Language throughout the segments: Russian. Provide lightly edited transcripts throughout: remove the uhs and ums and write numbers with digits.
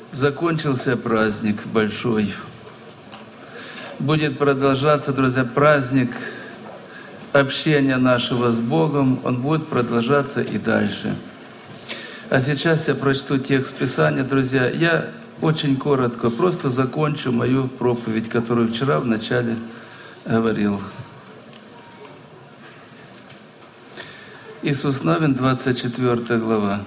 Закончился праздник большой. Будет продолжаться, друзья, праздник общения нашего с Богом. Он будет продолжаться и дальше. А сейчас я прочту текст Писания, друзья. Я очень коротко просто закончу мою проповедь, которую вчера в начале говорил. Иисус Навин, 24 глава.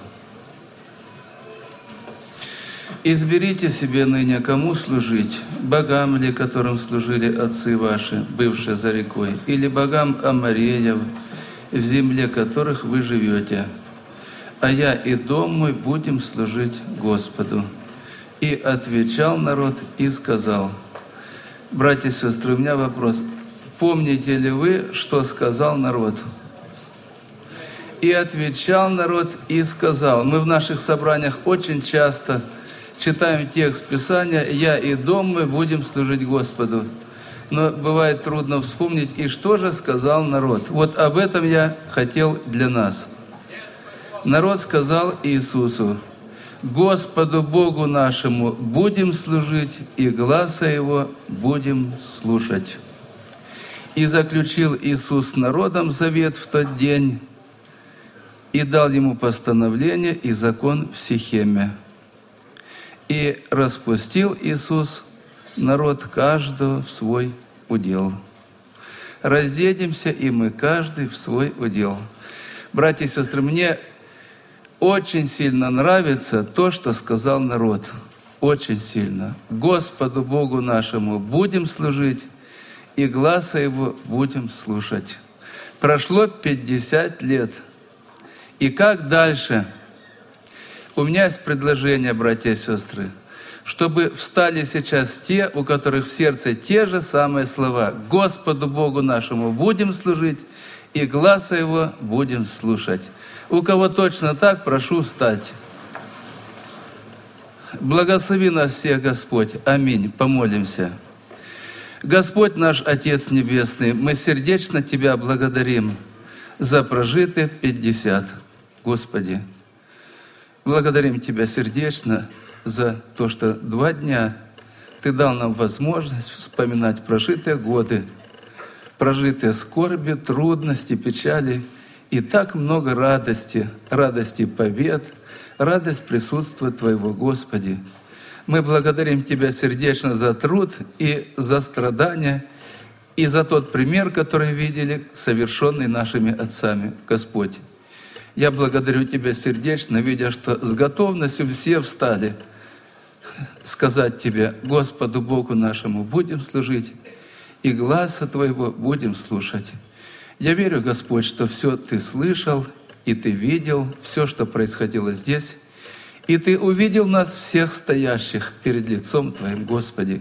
«Изберите себе ныне, кому служить, богам ли, которым служили отцы ваши, бывшие за рекой, или богам Амореев, в земле которых вы живете. А я и дом мой будем служить Господу». И отвечал народ и сказал. Братья и сестры, у меня вопрос. Помните ли вы, что сказал народ? И отвечал народ и сказал. Мы в наших собраниях очень часто читаем текст Писания «Я и дом мы будем служить Господу». Но бывает трудно вспомнить, и что же сказал народ. Вот об этом я хотел для нас. Народ сказал Иисусу: «Господу Богу нашему будем служить, и гласа Его будем слушать». И заключил Иисус с народом завет в тот день, и дал ему постановление и закон в Сихеме. И распустил Иисус народ каждого в свой удел. Разъедемся, и мы каждый в свой удел. Братья и сестры, мне очень сильно нравится то, что сказал народ. Очень сильно. Господу Богу нашему будем служить, и гласа Его будем слушать. Прошло 50 лет. И как дальше? У меня есть предложение, братья и сестры, чтобы встали сейчас те, у которых в сердце те же самые слова. Господу Богу нашему будем служить, и гласа Его будем слушать. У кого точно так, прошу встать. Благослови нас всех, Господь. Аминь. Помолимся. Господь наш Отец Небесный, мы сердечно Тебя благодарим за прожитые 50. Господи, благодарим Тебя сердечно за то, что 2 дня Ты дал нам возможность вспоминать прожитые годы, прожитые скорби, трудности, печали и так много радости, радости побед, радость присутствия Твоего, Господи. Мы благодарим Тебя сердечно за труд и за страдания, и за тот пример, который видели, совершенный нашими отцами, Господь. Я благодарю Тебя сердечно, видя, что с готовностью все встали сказать Тебе: Господу Богу нашему будем служить, и гласа Твоего будем слушать. Я верю, Господь, что все Ты слышал, и Ты видел все, что происходило здесь, и Ты увидел нас всех стоящих перед лицом Твоим, Господи.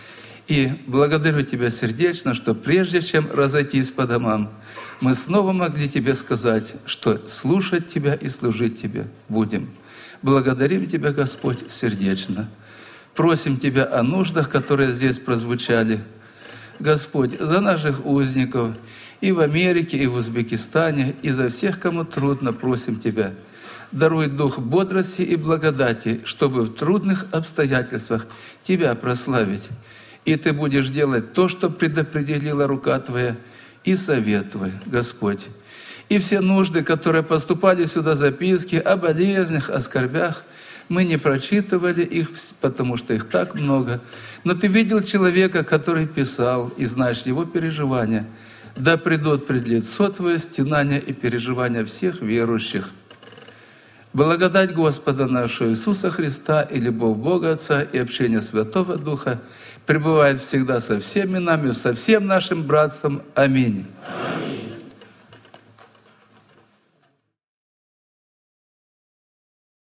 И благодарю Тебя сердечно, что прежде чем разойтись по домам, мы снова могли Тебе сказать, что слушать Тебя и служить Тебе будем. Благодарим Тебя, Господь, сердечно. Просим Тебя о нуждах, которые здесь прозвучали. Господь, за наших узников и в Америке, и в Узбекистане, и за всех, кому трудно, просим Тебя. Даруй дух бодрости и благодати, чтобы в трудных обстоятельствах Тебя прославить. И Ты будешь делать то, что предопределила рука Твоя и совет Твой, Господь. И все нужды, которые поступали сюда, записки о болезнях, о скорбях, мы не прочитывали их, потому что их так много. Но Ты видел человека, который писал, и знаешь его переживания. Да придут пред лицо Твое стенания и переживания всех верующих. Благодать Господа нашего Иисуса Христа и любовь Бога Отца и общение Святого Духа пребывает всегда со всеми нами, со всем нашим братством. Аминь.